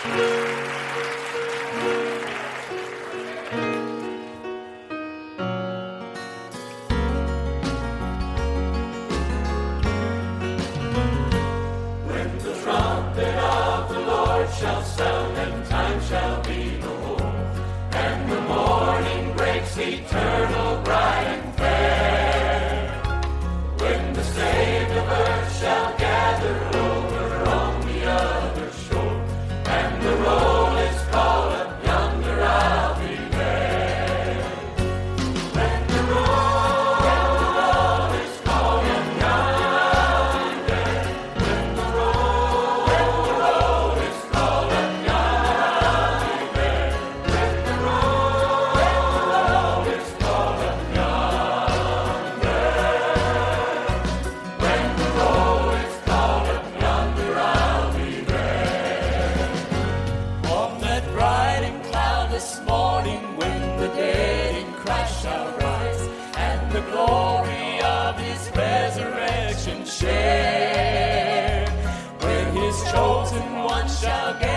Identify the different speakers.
Speaker 1: Shall sound and time shall be no more, and the morning breaks eternal, bright and fair, when the saved of earth shall gather over on the other shore, and the roll is called up yonder, I'll be there. When the roll is called up yonder, when the roll is called up yonder, I'll be there. When the roll is called up yonder, when the roll is called up yonder, I'll be there. On that bright and cloudless morning, when the dead in Christ shall rise, and the glory of his resurrection share, when his chosen ones shall gather